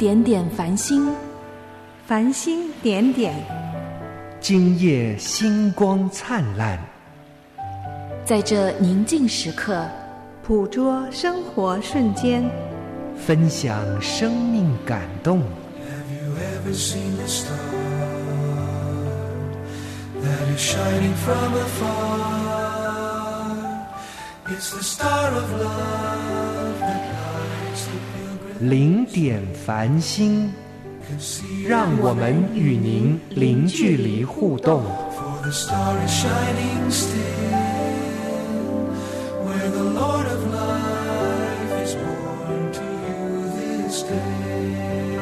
点点繁星， 繁星点点， 今夜星光灿烂。 在这宁静时刻， 捕捉生活瞬間， 分享生命感动。 Have you ever seen a star that is shining from afar? It's the star of love that lights the pilgrim. 零点繁星，让我们与您零距离互动。 For the star is shining still.Where the Lord of life is born to you this day.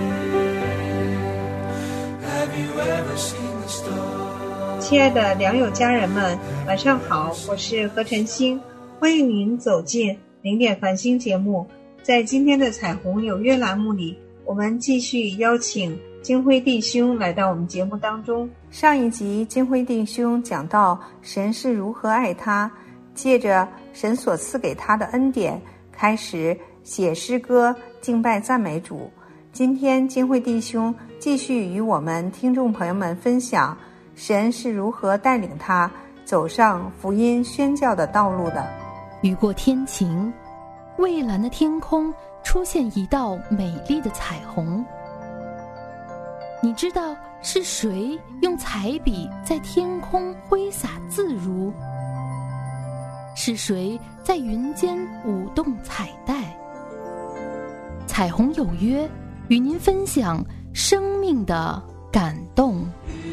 Have you ever seen the star? 亲爱的良友家人们，晚上好，我是何晨星，欢迎您走进零点繁星节目。在今天的彩虹有约栏目里，我们继续邀请金辉弟兄来到我们节目当中。上一集金辉弟兄讲到神是如何爱他，借着神所赐给他的恩典，开始写诗歌敬拜赞美主。今天金辉弟兄继续与我们听众朋友们分享神是如何带领他走上福音宣教的道路的。 雨过天晴，蔚蓝的天空出现一道美丽的彩虹。你知道是谁用彩笔在天空挥洒自如？是谁在云间舞动彩带？彩虹有约，与您分享生命的感动。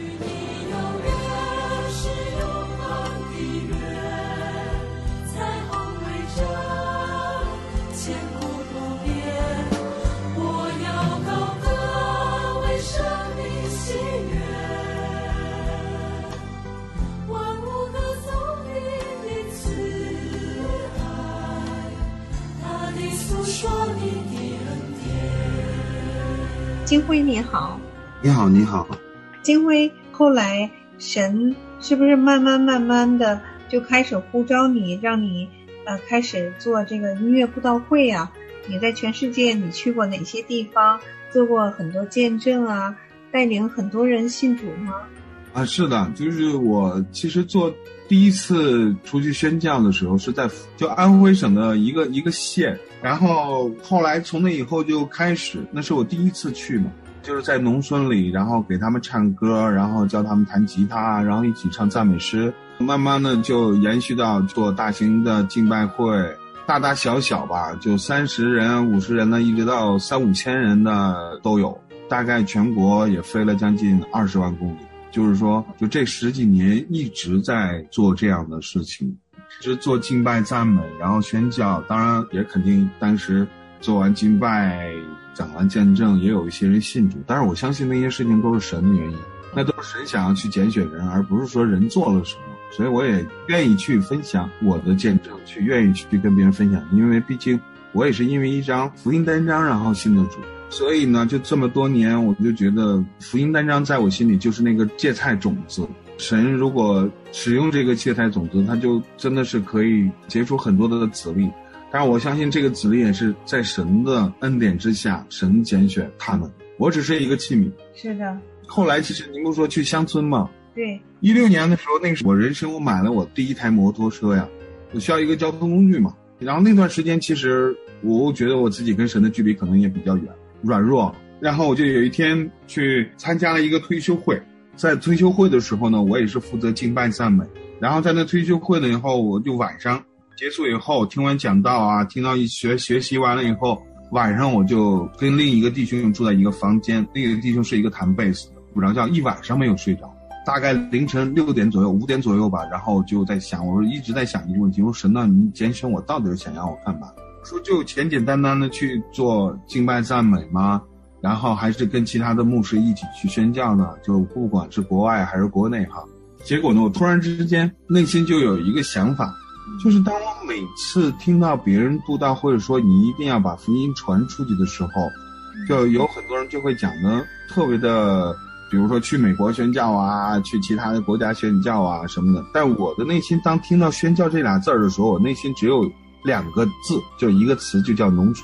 金辉你好。 你好你好。 金辉，后来神是不是慢慢的就开始呼召你，让你开始做这个音乐布道会啊？你在全世界你去过哪些地方，做过很多见证啊，带领很多人信主吗？ 是的，就是我其实做第一次出去宣教的时候是在就安徽省的一个县，然后后来从那以后就开始，那是我第一次去嘛，就是在农村里，然后给他们唱歌，然后教他们弹吉他，然后一起唱赞美诗，慢慢的就延续到做大型的敬拜会，大大小小吧，就30人50人的一直到3-5千人的都有，大概全国也飞了将近20万公里。就是说就这10几年一直在做这样的事情，一直做敬拜赞美，然后宣教，当然也肯定当时做完敬拜讲完见证也有一些人信主，但是我相信那些事情都是神的原因，那都是神想要去拣选人，而不是说人做了什么，所以我也愿意去分享我的见证，愿意去跟别人分享，因为毕竟我也是因为一张福音单张然后信的主，所以呢就这么多年我就觉得福音单张在我心里就是那个芥菜种子，神如果使用这个芥菜种子，它就真的是可以结出很多的籽粒，但是我相信这个籽粒也是在神的恩典之下，神拣选他们，我只是一个器皿。 是的。 后来其实您不是说去乡村吗？ 对。 16年的时候，那个时候我人生我买了我第一台摩托车呀，我需要一个交通工具嘛，然后那段时间其实我觉得我自己跟神的距离可能也比较远，软弱，然后我就有一天去参加了一个退休会，在退休会的时候呢，我也是负责敬拜赞美，然后在那退休会了以后，我就晚上结束以后听完讲道啊，听到学习完了以后，晚上我就跟另一个弟兄住在一个房间，那个弟兄是一个弹贝斯的，不着觉，一晚上没有睡着，大概凌晨6点左右5点左右吧，然后就在想，我一直在想一个问题，我说神啊，你拣选我到底是想要我干嘛？说就简简单单的去做敬拜赞美吗？然后还是跟其他的牧师一起去宣教呢？就不管是国外还是国内哈。结果呢，我突然之间内心就有一个想法，就是当我每次听到别人布道或者说你一定要把福音传出去的时候，就有很多人就会讲的特别的，比如说去美国宣教啊，去其他的国家宣教啊什么的。但我的内心当听到宣教这俩字的时候，我内心只有2个字，就一个词，就叫农村。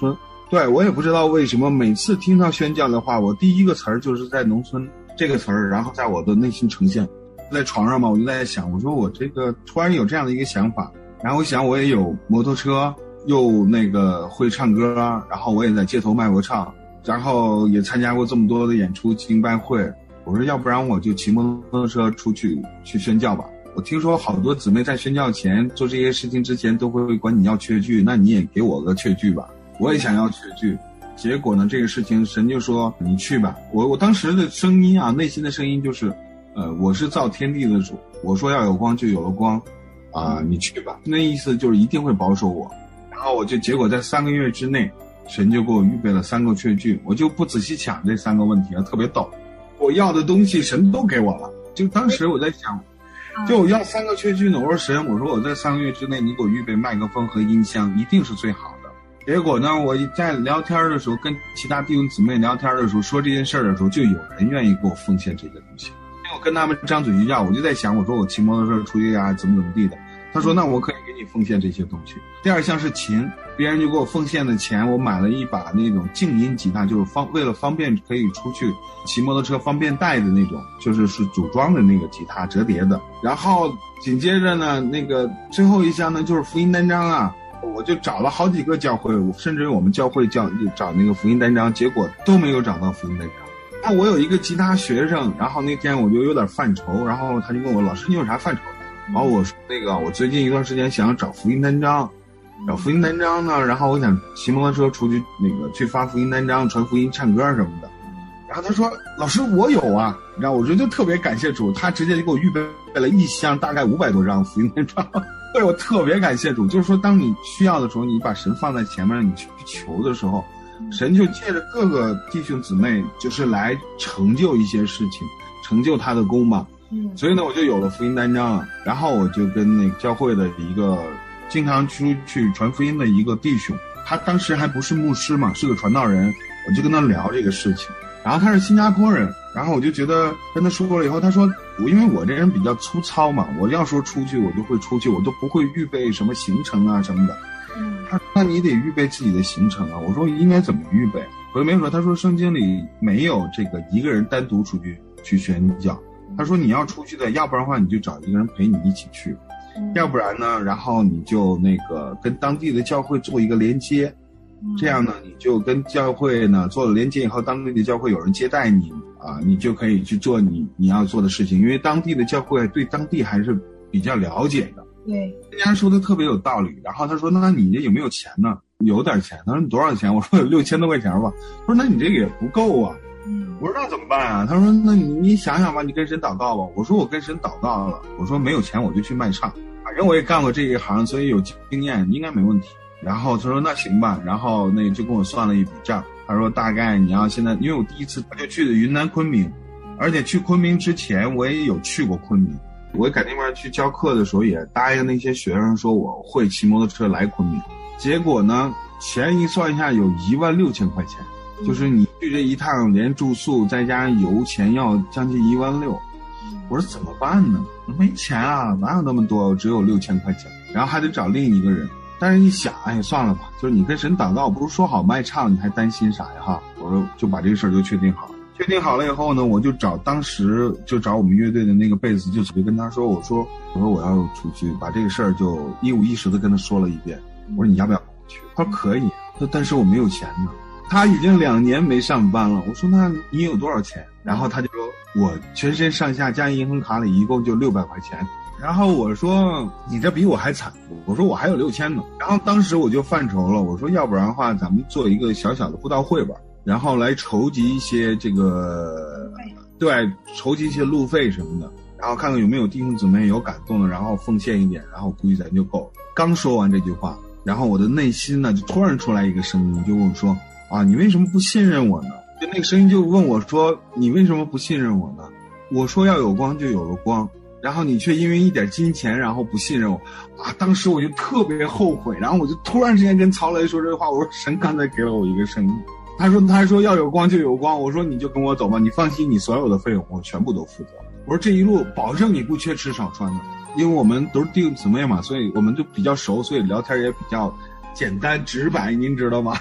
对，我也不知道为什么每次听到宣教的话，我第一个词儿就是在农村这个词儿，然后在我的内心呈现。在床上嘛，我就在想，我说我这个突然有这样的一个想法，然后我想我也有摩托车，又那个会唱歌，然后我也在街头卖过唱，然后也参加过这么多的演出敬拜会。我说要不然我就骑摩托车出去宣教吧。我听说好多姊妹在宣教前做这些事情之前都会管你要确据，那你也给我个确据吧。我也想要确据。结果呢，这个事情神就说你去吧。我当时的声音啊，内心的声音就是我是造天地的主，我说要有光就有了光你去吧。那意思就是一定会保守我。然后结果在3个月之内，神就给我预备了3个确据，我就不仔细想这3个问题了，特别逗。我要的东西神都给我了。就当时我在想，就我要3个确据呢，我说神，我说我在3个月之内你给我预备麦克风和音箱，一定是最好的。结果呢，我在聊天的时候，跟其他弟兄姊妹聊天的时候，说这件事的时候，就有人愿意给我奉献这个东西。因为我跟他们张嘴就要，我就在想，我说我骑摩托车出去啊，怎么地的。他说那我可以给你奉献这些东西。第二项是琴，别人就给我奉献的钱，我买了一把那种静音吉他，就是为了方便可以出去骑摩托车方便带的那种，就是组装的那个吉他折叠的。然后紧接着呢，那个最后一项呢就是福音单张啊，我就找了好几个教会，甚至我们教会找那个福音单张，结果都没有找到福音单张。那我有一个吉他学生，然后那天我就有点犯愁，然后他就问我，老师你有啥犯愁的？然后我说那个我最近一段时间想要找福音单张，找福音单张呢，然后我想骑摩托车出去去发福音单张，传福音唱歌什么的。然后他说老师我有啊，然后我觉得特别感谢主，他直接就给我预备了一箱大概500多张福音单张。对，我特别感谢主，就是说当你需要的时候，你把神放在前面，你去求的时候，神就借着各个弟兄姊妹就是来成就一些事情，成就他的功嘛。所以呢我就有了福音单张了。然后我就跟那个教会的一个经常出去传福音的一个弟兄，他当时还不是牧师嘛，是个传道人，我就跟他聊这个事情。然后他是新加坡人，然后我就觉得跟他说过了以后，他说因为我这人比较粗糙嘛，我要说出去我就会出去，我都不会预备什么行程啊什么的。他说那你得预备自己的行程啊。我说应该怎么预备？我就没说。他说圣经里没有这个一个人单独出去宣教。他说你要出去的，要不然的话你就找一个人陪你一起去，要不然呢，然后你就那个跟当地的教会做一个连接，这样呢你就跟教会呢做了连接以后，当地的教会有人接待你你就可以去做你要做的事情，因为当地的教会对当地还是比较了解的。对，人家说的特别有道理。然后他说那你这有没有钱呢？有点钱。他说你多少钱？我说有6000多块钱吧。他说那你这个也不够啊。我说那怎么办啊？他说那你想想吧，你跟神祷告吧。我说我跟神祷告了，我说没有钱我就去卖唱，反正我也干过这一行，所以有经验，应该没问题。然后他说那行吧，然后那就跟我算了一笔账。他说大概你要现在，因为我第一次就去的云南昆明，而且去昆明之前我也有去过昆明，我赶那边去教课的时候也答应那些学生说我会骑摩托车来昆明。结果呢钱一算一下有16000块钱，就是你去这一趟连住宿再加上油钱要将近16000。我说怎么办呢？没钱啊，哪有那么多，只有6000块钱，然后还得找另一个人。但是一想算了吧，就是你跟神祷告不是说好卖唱，你还担心啥呀哈？我说就把这个事儿就确定好了。确定好了以后呢，我就当时找我们乐队的那个贝斯，就直接跟他说，我说我要出去，把这个事儿就一五一十的跟他说了一遍。我说你要不要跟我去？他说可以。他说但是我没有钱呢。他已经2年没上班了。我说那你有多少钱？然后他就说我全身上下加银行卡里一共就600块钱。然后我说你这比我还惨，我说我还有6000呢。然后当时我就犯愁了，我说要不然的话咱们做一个小小的布道会吧，然后来筹集一些这个筹集一些路费什么的，然后看看有没有弟兄姊妹有感动的，然后奉献一点，然后估计咱就够了。刚说完这句话，然后我的内心呢就突然出来一个声音，就问我说你为什么不信任我呢？就那个声音就问我说你为什么不信任我呢？我说要有光就有了光，然后你却因为一点金钱然后不信任我当时我就特别后悔。然后我就突然之间跟曹雷说这话，我说神刚才给了我一个声音，他说要有光就有光。我说你就跟我走吧，你放心，你所有的费用我全部都负责。我说这一路保证你不缺吃少穿的，因为我们都是弟兄姊妹嘛，所以我们就比较熟，所以聊天也比较简单直白，您知道吗？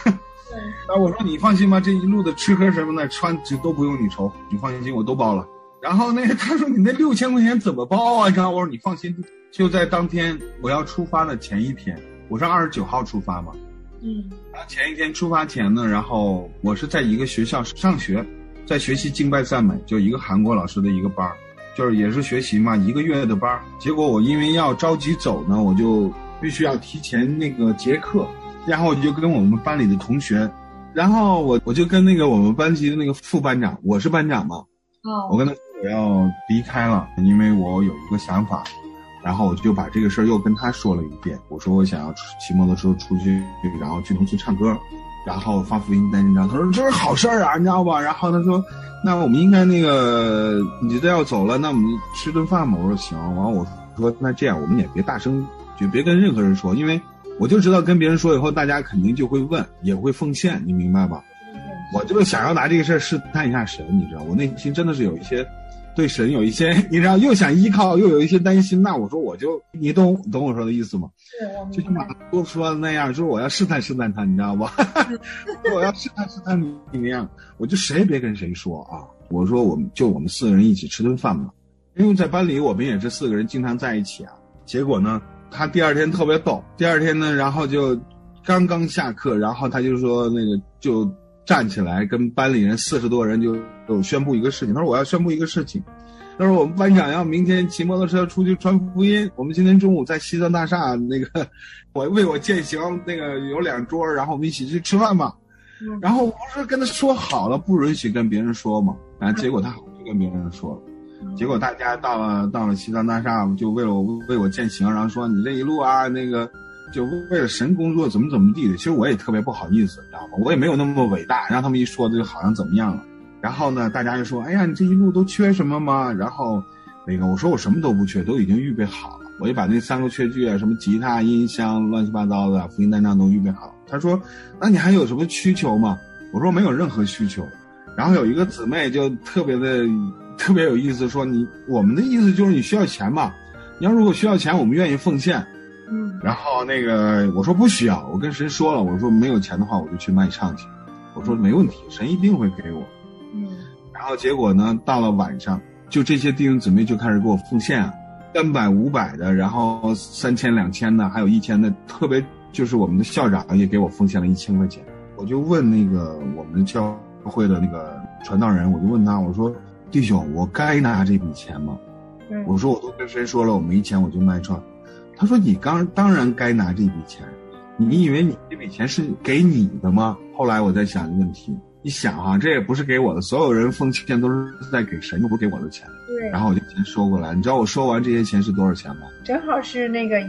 然后我说你放心吧，这一路的吃喝什么的穿就都不用你愁，你放心，我都包了。然后他说你那6000块钱怎么包啊？然后我说你放心，就在当天我要出发的前一天，我是29号出发嘛。然后前一天出发前呢，然后我是在一个学校上学，在学习敬拜赞美，就一个韩国老师的一个班，就是也是学习嘛，1个月的班。结果我因为要着急走呢，我就必须要提前那个结课，然后我就跟我们班里的同学，然后我就跟那个我们班级的那个副班长，我是班长嘛，我跟他说我要离开了，因为我有一个想法。然后我就把这个事儿又跟他说了一遍，我说我想要骑摩托车出去，然后去农村唱歌，然后发福音单，你知道？他说这是好事儿啊，你知道吧？然后他说，那我们应该那个你这要走了，那我们吃顿饭嘛。我说行。完我说那这样我们也别大声，就别跟任何人说，因为我就知道跟别人说以后，大家肯定就会问，也会奉献，你明白吧？我就是想要拿这个事儿试探一下神，你知道，我内心真的是有一些。对神有一些，你知道，又想依靠，又有一些担心。那我说你懂我说的意思吗？就像马多说的那样，就是我要试探他，你知道吧？我要试探你那样，我就谁也别跟谁说啊。我说我们4个人一起吃顿饭嘛，因为在班里我们也是4个人经常在一起啊。结果呢，他第二天特别逗，第二天呢，然后就刚刚下课，然后他就说那个就站起来跟班里人40多人就宣布一个事情。他说我要宣布一个事情，他说我们班长要明天骑摩托车出去传福音，我们今天中午在西藏大厦那个为我践行，那个有2桌，然后我们一起去吃饭吧。然后我不是跟他说好了不允许跟别人说嘛，然后结果他还是跟别人说了。结果大家到了西藏大厦，就为我践行，然后说你这一路啊那个就为了神工作怎么地的。其实我也特别不好意思，知道吧？我也没有那么伟大，让他们一说就好像怎么样了。然后呢，大家就说：“哎呀，你这一路都缺什么吗？”然后那个我说我什么都不缺，都已经预备好了。我就把那3个缺具啊，什么吉他、音箱、乱七八糟的福音单张都预备好了。他说：“那你还有什么需求吗？”我说：“没有任何需求。”然后有一个姊妹就特别有意思，说：“我们的意思就是你需要钱嘛？你要如果需要钱，我们愿意奉献。”然后那个我说不需要，我跟神说了，我说没有钱的话我就去卖唱去，我说没问题，神一定会给我。然后结果呢，到了晚上，就这些弟兄姊妹就开始给我奉献啊，300、500的，然后3000、2000的，还有1000的，特别就是我们的校长也给我奉献了1000块钱。我就问那个我们教会的那个传道人，我就问他，我说弟兄，我该拿这笔钱吗？我说我都跟神说了，我没钱我就卖唱。他说你当然该拿这笔钱，你以为你这笔钱是给你的吗？后来我在想一个问题，你想啊，这也不是给我的，所有人奉献都是在给神，又不是给我的钱。 对。然后我就先收过来，你知道我收完这些钱是多少钱吗？ 正好是那个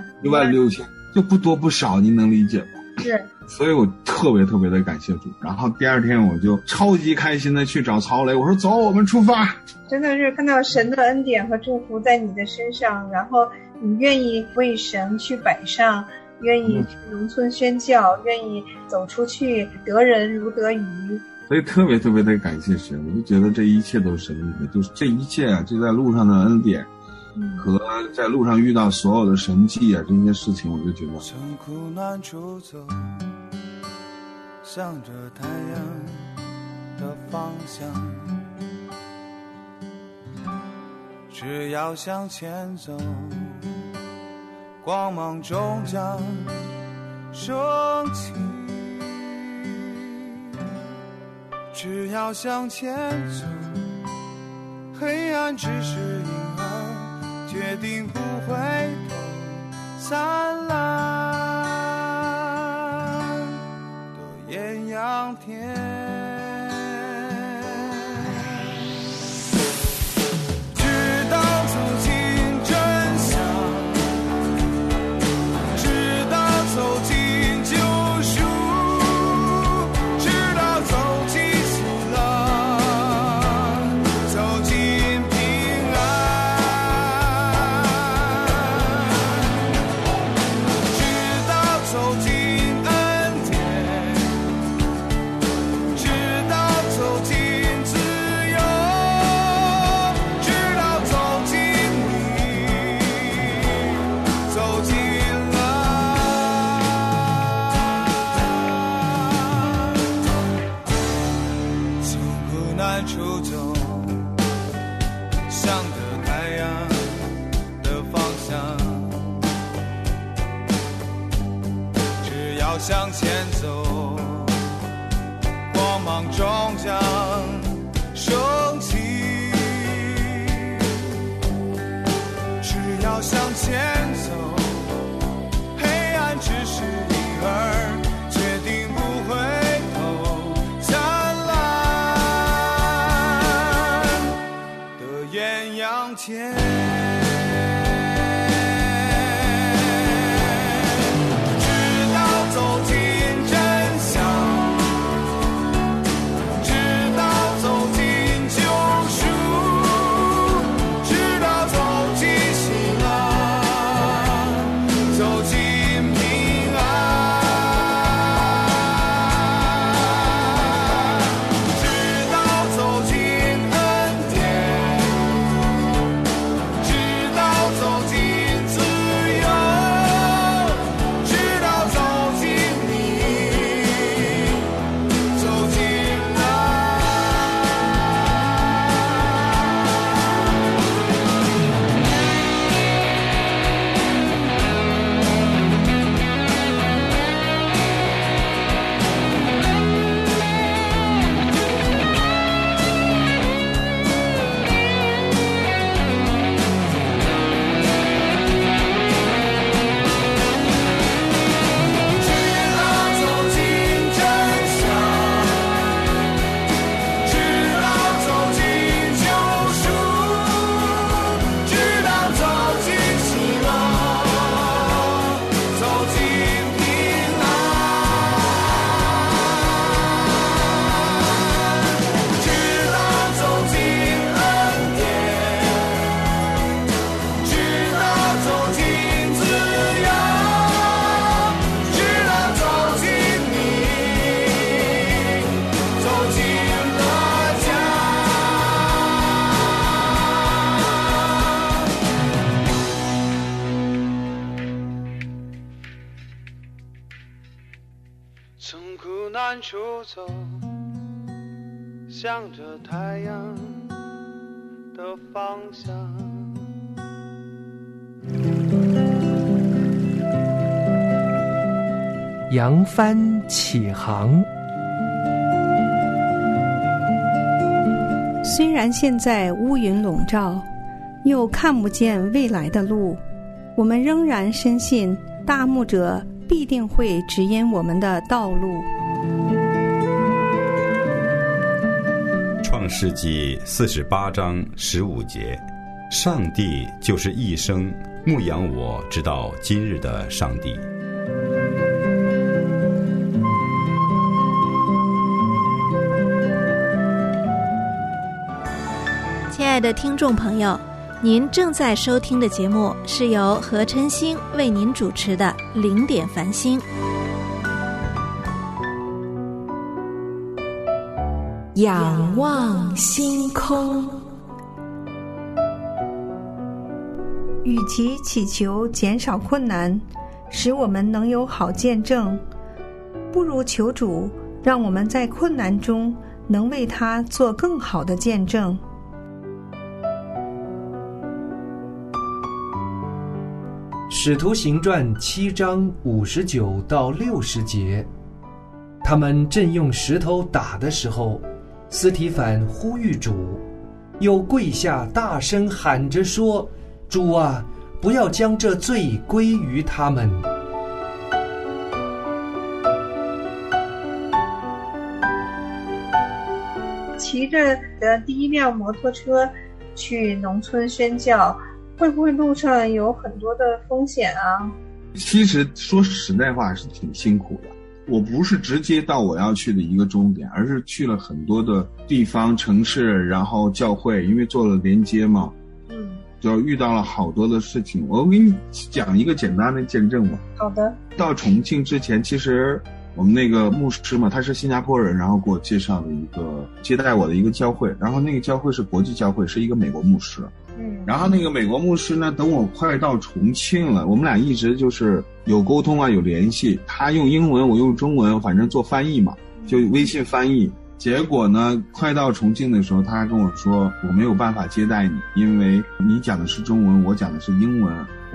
16000，就不多不少，您能理解吗？ 是。 所以我特别的感谢主。然后第二天我就超级开心的去找曹雷，我说走，我们出发。 真的是看到神的恩典和祝福在你的身上，然后你愿意为神去摆上，愿意去农村宣教，愿意走出去，得人如得鱼。 所以特别的感谢神，我就觉得这一切都是神的，就是这一切啊，就在路上的恩典，和在路上遇到所有的神迹啊，这些事情，我就觉得。 从苦难出走，向着太阳的方向，只要向前走，光芒终将升起。只要向前走，黑暗只是影儿，决定不回头灿烂的艳阳天。 要向前走，光芒终将升起。只要向前走，黑暗只是影儿，决定不回头。灿烂的艳阳天，从苦难出走，向着太阳的方向。 扬帆起航。 虽然现在乌云笼罩，又看不见未来的路，我们仍然深信大牧者必定会指引我们的道路。 创世纪48章15节，上帝就是一生牧养我直到今日的上帝。 亲爱的听众朋友，您正在收听的节目是由何晨星为您主持的零点繁星。 仰望星空。 与其祈求减少困难，使我们能有好见证，不如求主让我们在困难中能为他做更好的见证。 使徒行传7章59到60节，他们正用石头打的时候，司提反呼吁主，又跪下大声喊着说：主啊，不要将这罪归于他们。 骑着的第一辆摩托车去农村宣教，会不会路上有很多的风险啊？ 其实说实在话是挺辛苦的。我不是直接到我要去的一个终点，而是去了很多的地方城市，然后教会，因为做了连接嘛，就遇到了好多的事情。我给你讲一个简单的见证吧。 好的。 到重庆之前，其实我们那个牧师嘛，他是新加坡人，然后给我介绍的一个接待我的一个教会，然后那个教会是国际教会，是一个美国牧师。然后那个美国牧师呢，等我快到重庆了，我们俩一直就是有沟通啊，有联系。他用英文，我用中文，反正做翻译嘛，就微信翻译。结果呢，快到重庆的时候，他跟我说我没有办法接待你，因为你讲的是中文，我讲的是英文，我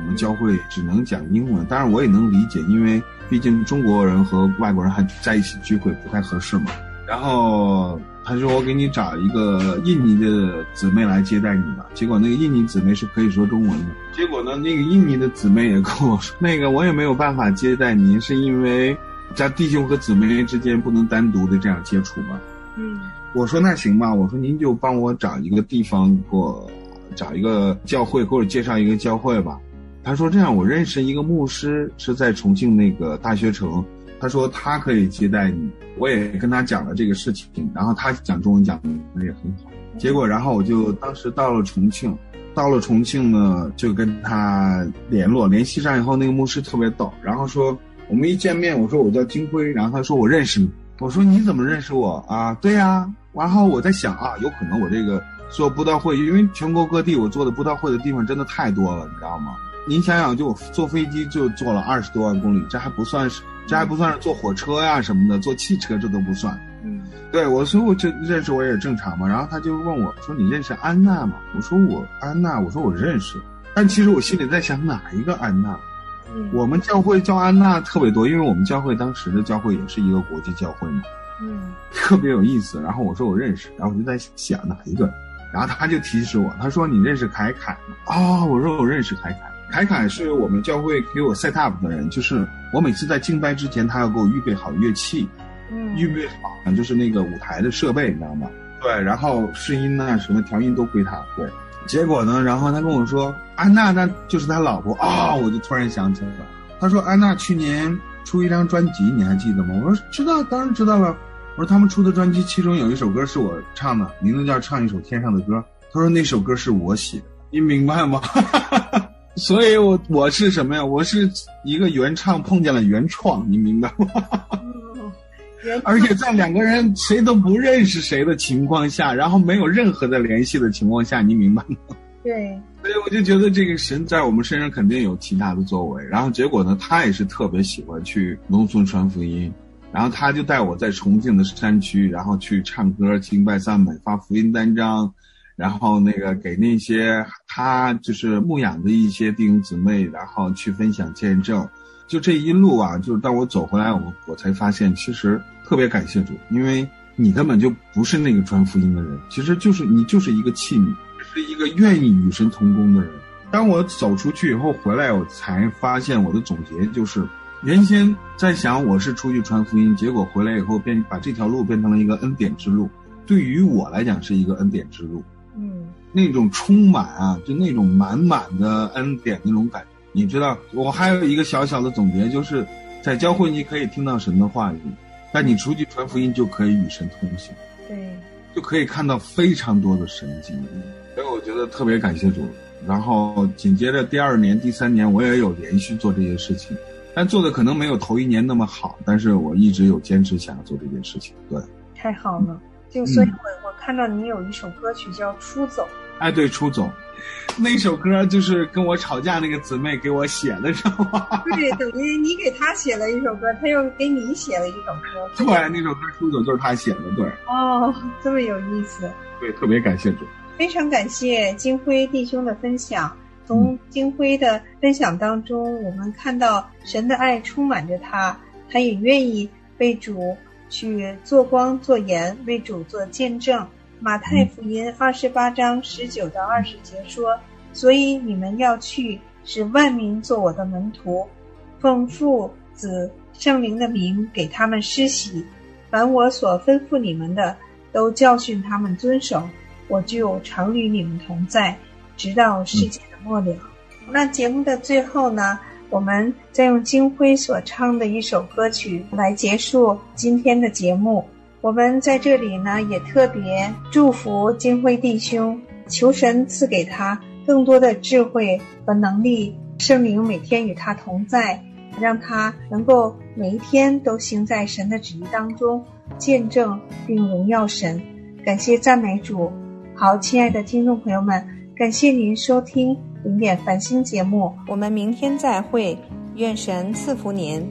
我们教会只能讲英文，当然我也能理解，因为毕竟中国人和外国人还在一起聚会不太合适嘛。然后他说我给你找一个印尼的姊妹来接待你吧，结果那个印尼姊妹是可以说中文的，结果呢那个印尼的姊妹也跟我说，那个我也没有办法接待您，是因为在弟兄和姊妹之间不能单独的这样接触嘛。我说那行吧，我说您就帮我找一个地方，给我找一个教会，或者介绍一个教会吧。他说这样，我认识一个牧师是在重庆那个大学城，他说他可以接待你。我也跟他讲了这个事情，然后他讲中文讲的也很好。结果然后我就当时到了重庆呢，就跟他联系上以后，那个牧师特别逗，然后说我们一见面，我说我叫金辉，然后他说我认识你。我说你怎么认识我啊？对啊。然后我在想啊，有可能我这个做布道会，因为全国各地我做的布道会的地方真的太多了，你知道吗？您想想，就我坐飞机就坐了20多万公里，这还不算是坐火车呀什么的，坐汽车这都不算。对，所以我就认识我也正常嘛。然后他就问我说你认识安娜吗？我说我认识，但其实我心里在想哪一个安娜？我们教会叫安娜特别多，因为我们教会当时的教会也是一个国际教会嘛。特别有意思。然后我说我认识，然后我就在想哪一个，然后他就提示我，他说你认识凯凯吗？我说我认识凯凯。凯凯是我们教会给我 set up 的人，就是我每次在敬拜之前，他要给我预备好乐器，预备好就是那个舞台的设备，你知道吗？对，然后试音啊什么调音都归他。对，结果呢，然后他跟我说安娜那就是他老婆我就突然想起来了。他说安娜去年出一张专辑，你还记得吗？我说知道，当然知道了。我说他们出的专辑其中有一首歌是我唱的，名字叫唱一首天上的歌。他说那首歌是我写的，你明白吗？所以我是什么呀？我是一个原唱碰见了原创，你明白吗？而且在两个人谁都不认识谁的情况下，然后没有任何的联系的情况下，你明白吗？ 对， 所以我就觉得这个神在我们身上肯定有其他的作为。然后结果呢，他也是特别喜欢去农村传福音，然后他就带我在重庆的山区，然后去唱歌、敬拜、赞美、发福音单张。然后那个给那些他就是牧养的一些弟兄姊妹，然后去分享见证。就这一路啊，就是当我走回来，我才发现其实特别感谢主，因为你根本就不是那个传福音的人，其实就是你就是一个器皿，是一个愿意与神同工的人。当我走出去以后回来，我才发现我的总结就是原先在想我是出去传福音，结果回来以后把这条路变成了一个恩典之路，对于我来讲是一个恩典之路。那种充满啊，就那种满满的恩典那种感觉。你知道，我还有一个小小的总结，就是在教会你可以听到神的话语，但你出去传福音就可以与神同行， 对， 就可以看到非常多的神迹。所以我觉得特别感谢主。然后紧接着第2年、第3年，我也有连续做这些事情，但做的可能没有头1年那么好，但是我一直有坚持想要做这件事情。对， 太好了。所以我看到你有一首歌曲叫《出走》。 对，出走，那首歌就是跟我吵架那个姊妹给我写的，知道吗？ 对，等于你给他写了一首歌，他又给你写了一首歌。 对，那首歌出走就是他写的。对， 这么有意思。 对，特别感谢主。 非常感谢金辉弟兄的分享。从金辉的分享当中，我们看到神的爱充满着他，他也愿意为主去做光做盐，为主做见证。马太福音28章19到20节说，所以你们要去，使万民做我的门徒，奉父子圣灵的名给他们施洗，凡我所吩咐你们的，都教训他们遵守，我就常与你们同在，直到世界的末了。那节目的最后呢，我们再用金辉所唱的一首歌曲来结束今天的节目。我们在这里呢，也特别祝福金辉弟兄，求神赐给他更多的智慧和能力，圣灵每天与他同在，让他能够每一天都行在神的旨意当中，见证并荣耀神。感谢赞美主。好，亲爱的听众朋友们，感谢您收听零点繁星节目， 我们明天再会，愿神赐福您。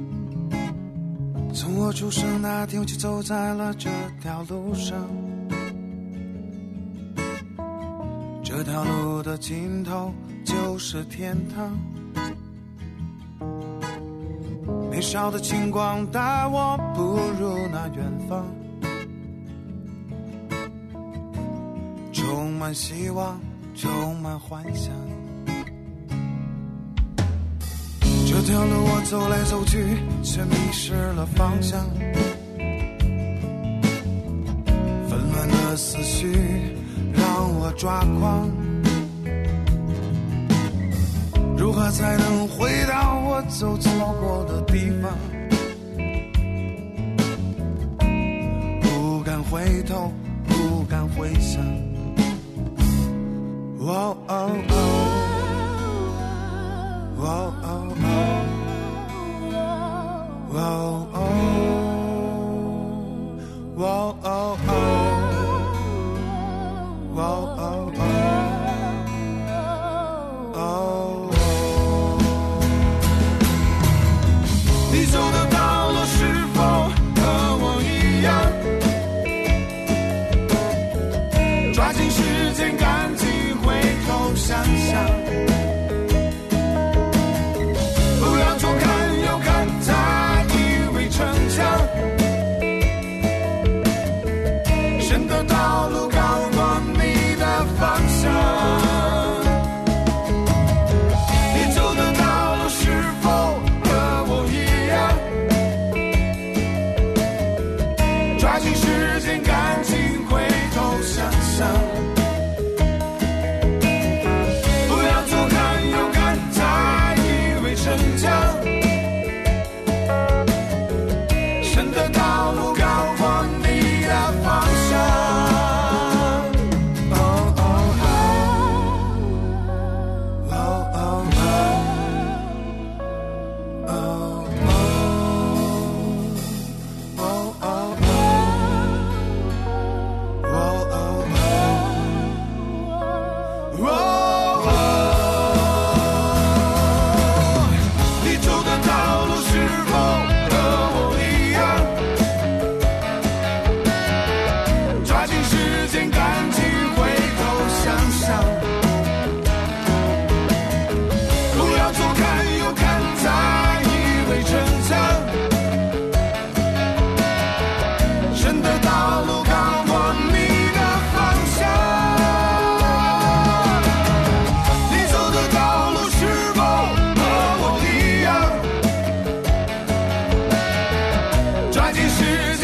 从我出生那天，我就走在了这条路上，这这条路的尽头就是天堂，年少的轻狂带我步入那远方，充满希望，充满幻想。这条路我走来走去，却迷失了方向，纷乱的思绪让我抓狂，如何才能回到我走错过的地方？不敢回头，不敢回想。哦哦哦，哦哦哦，哦哦，哦哦哦。你走的道路是否和我一样？抓紧时间，赶紧回头想想，不要左看右看，太以为逞强。神的道路高过你的方向，你走的道路是否和我一样？抓紧时间，赶紧回头想想，不要左看右看，太以为逞强。神的道路高过你的方向。抓紧时间。